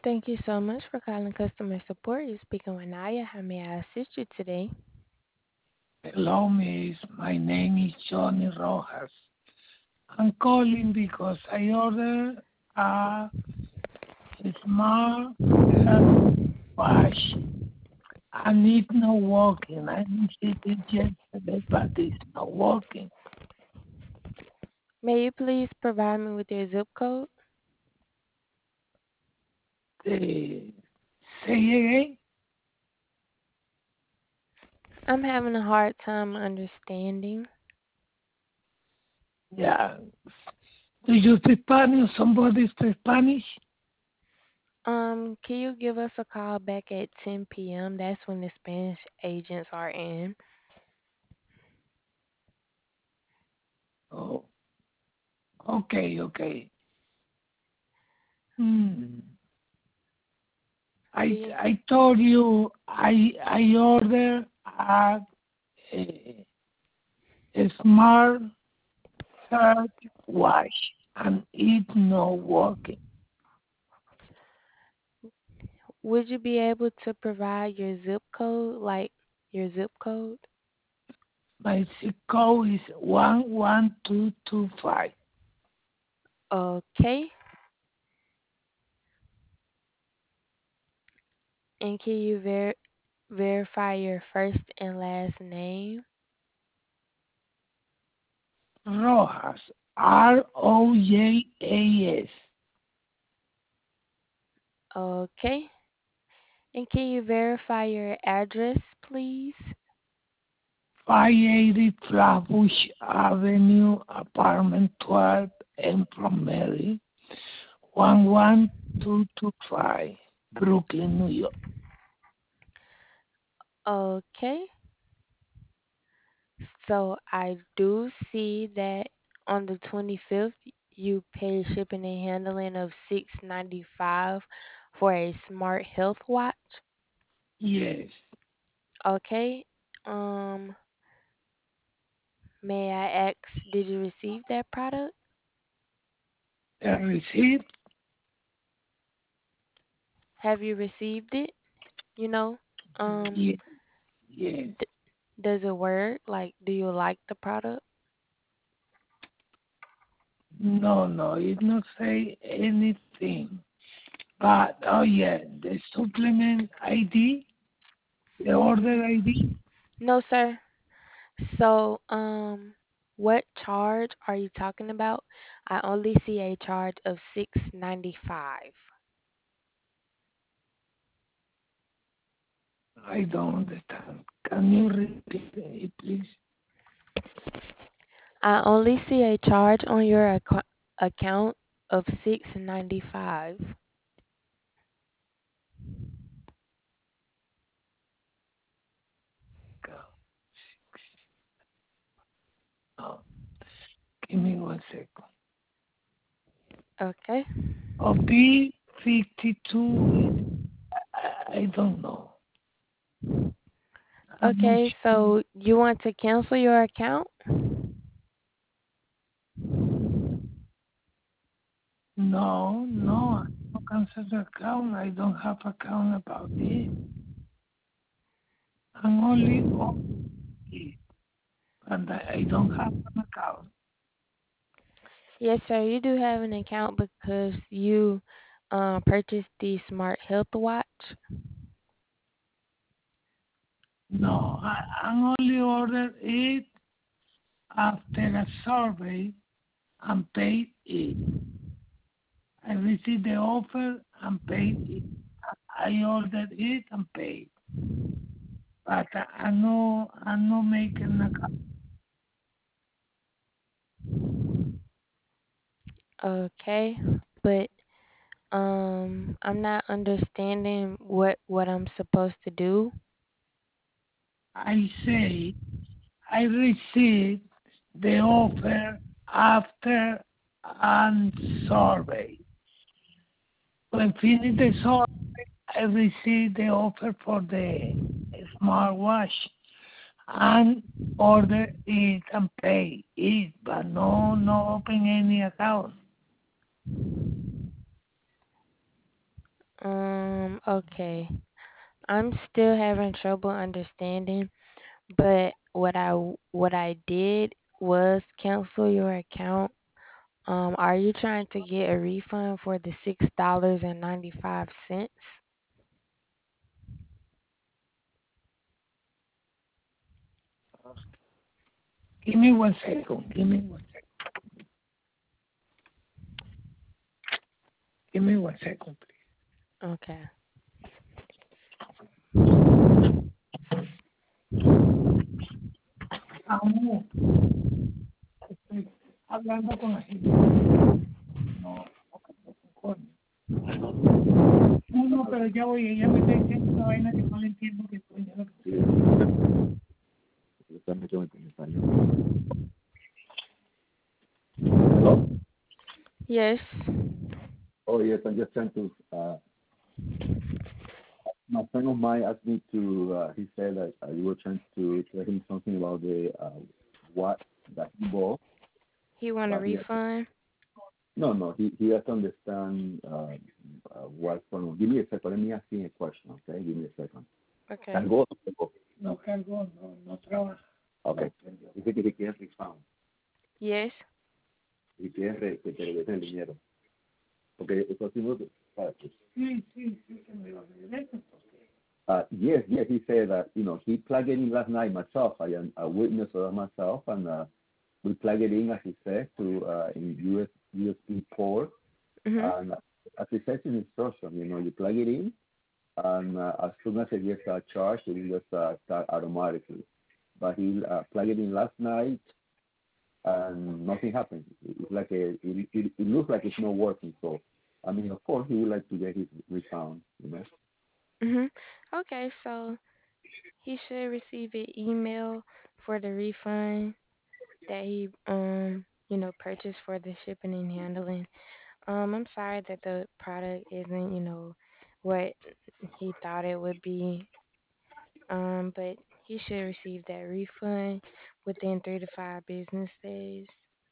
Thank you so much for calling customer support. You're speaking with Naya. How may I assist you today? Hello, miss. My name is Johnny Rojas. I'm calling because I ordered a smart hair wash and it's not working. I received it yesterday, but it's not working. May you please provide me with your zip code? The, say again? I'm having a hard time understanding. Yeah. Do you speak Spanish? Somebody speak Spanish? Can you give us a call back at 10 p.m.? That's when the Spanish agents are in. Oh, okay. Hmm. Do I you, I told you I ordered a smart heart wash and it's not working. would you be able to provide your zip code, like your zip code? My zip code is 11225. Okay. And can you verify your first and last name? Rojas, Rojas. Okay. And can you verify your address, please? 580 Flatbush Avenue, apartment 12, Empron, Mary, 11225, Brooklyn, New York. Okay. So I do see that on the 25th you paid shipping and handling of $6.95 for a smart health watch. Yes, Okay. Um, may I ask, did you receive that product? the receipt. Have you received it? You know, um, Yes, yes. d- does it work? Like, do you like the product? No, it not say anything. But oh yeah, the supplement ID, the order ID. No, sir. So, what charge are you talking about? I only see a charge of 6.95. I don't understand. Can you repeat it, please? I only see a charge on your account of 6.95. Go. Oh, give me 1 second. Okay. Oh, B52. I don't know. I'm not Okay, sure. so you want to cancel your account? No. I don't cancel the account. I don't have account about it. I'm only on it, and I don't have an account. Yes, sir. You do have an account because you purchased the Smart Health Watch. No, I only ordered it after a survey and paid it. I received the offer and paid it. I ordered it and paid. But I'm not making an account. Okay, but I'm not understanding what I'm supposed to do. I say I received the offer after a survey. When finished the survey, I received the offer for the smartwatch and order it and pay it, but no open any account. Okay. I'm still having trouble understanding, but what I did was cancel your account. Are you trying to get a refund for the $6.95? Give me 1 second. Give me 1 second. Give me 1 second, please. Okay. Aún estoy hablando con la gente. No, coño. No, pero ya voy. Ella me está diciendo una vaina que no le entiendo que coño es lo que Está mucho en español. Hello? Yes. Oh, yes, I'm just trying to, my friend of mine asked me to, he said that you were trying to tell him something about the, what that he bought, He want a but refund? no, he has to understand, what's going on. Give me a second, let me ask him a question, okay? Give me a second. Okay. Cargó. no cargó, no trabaja. Okay. Dice que te quieres refund, Yes. y quieres que te regresen el dinero. Porque eso sí no, Sí, que me lo regresen porque yes, he said that, he plugged it in last night myself. I am a witness of that myself, and we plug it in, as he said, to in USB port. Mhm. And as he says in instruction, you plug it in, and as soon as it gets charged, it will just start automatically. But he plugged it in last night, and nothing happened. It's like it looks like it's not working. So, I mean, of course, he would like to get his refund. Mhm. Okay, so he should receive an email for the refund that he purchased for the shipping and handling. I'm sorry that the product isn't, what he thought it would be. But he should receive that refund within 3 to 5 business days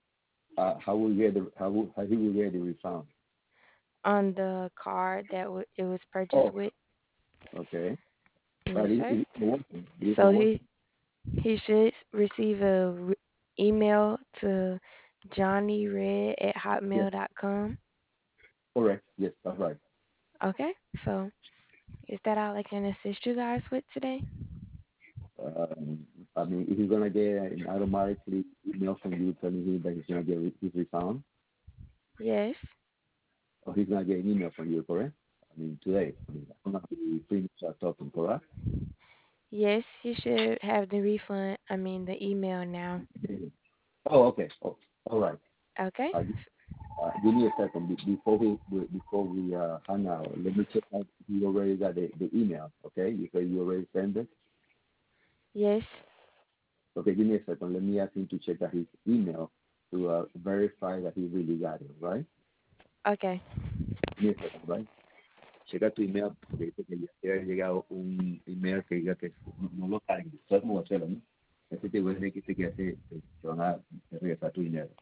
How he will get the refund. on the card that it was purchased Oh, with. okay. But Yes, sir. it's not working. It's So not he working. he should receive a email to johnnyred at Yes, hotmail.com. correct. Yes, that's right. Okay, so is that all I can assist you guys with today? Um, I mean, if he's gonna get an automatically email from you telling him that he's gonna get his refund, Yes. or he's gonna get an email from you, correct? I mean, today. I mean, I'm gonna be finished talking, correct? Yes, he should have the refund, I mean the email now. Oh, okay. Oh, all right. Okay? Give me a second before we hang out. Let me check out if you already got the email. Okay, you say you already sent it. Yes. Okay, give me a second. Let me ask him to check out his email to verify that he really got it, right? Okay. Give me a second, right? Checa tu email porque dice que ya te ha llegado un email que diga que no lo cargues. ¿Sabes cómo hacerlo, no? Ese te voy a decir que te van a regresar tu dinero.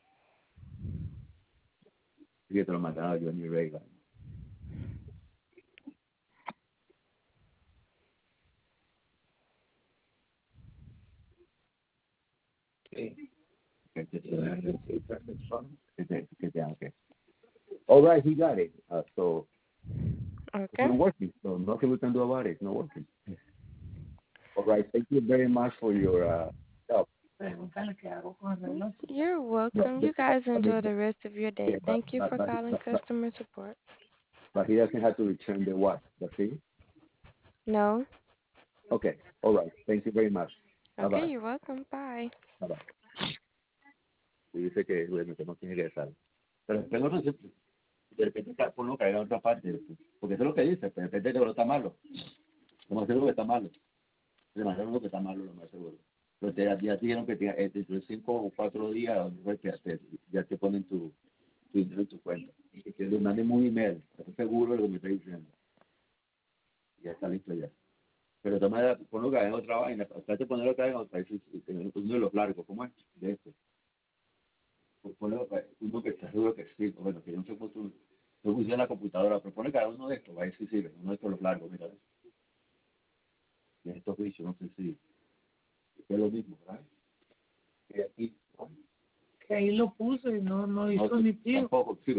Así que te lo mandaron yo en mi regla. que Okay. All right, he got it. So it's Okay. not working. So nothing we can do about it. It's not working. All right. Thank you very much for your help. pregúntale qué hago con el reloj. You're No, welcome. You guys enjoy the rest of your yeah, day. Thank you for calling customer support. but he doesn't have to return the what? The fee? No? Okay. All right. Thank you very much. Bye Okay, bye. you're welcome. Bye. Bye bye. Y dice que bueno, que no tiene que estar. Pero después no sé, de repente por lo caer a otra parte. Porque eso es lo que dice, de repente que lo está malo. Lo más seguro que está malo. Lo más seguro que está malo, lo más seguro. Pero ya te dijeron que dentro de 5 o 4 días ya te ponen tu dinero en tu cuenta. Y que te manden un email, estoy seguro de lo que me está diciendo. Y ya está listo ya. Pero de todas maneras, ponlo que hagan otra vaina, trate de ponerlo que hagan otra, uno de los largos, ¿cómo es? De este. Ponlo uno que está seguro que sí, bueno, que yo no sé cómo tú. Yo puse en la computadora, propone cada uno de estos, va a ver si sirve, uno de estos los largos, mira. Y estos juicios, no sé si es lo mismo, ¿verdad? Y aquí, ¿no? Que ahí lo puse y no hizo No, ni tío. tampoco, sí,